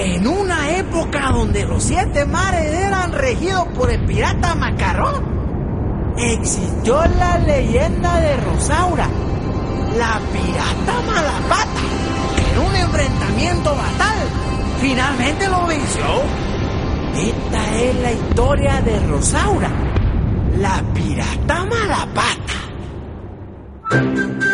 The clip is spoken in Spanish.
En una época donde los 7 mares eran regidos por el pirata Macarrón, existió la leyenda de Rosaura, la pirata Malapata, que en un enfrentamiento fatal finalmente lo venció. Esta es la historia de Rosaura, la pirata Malapata.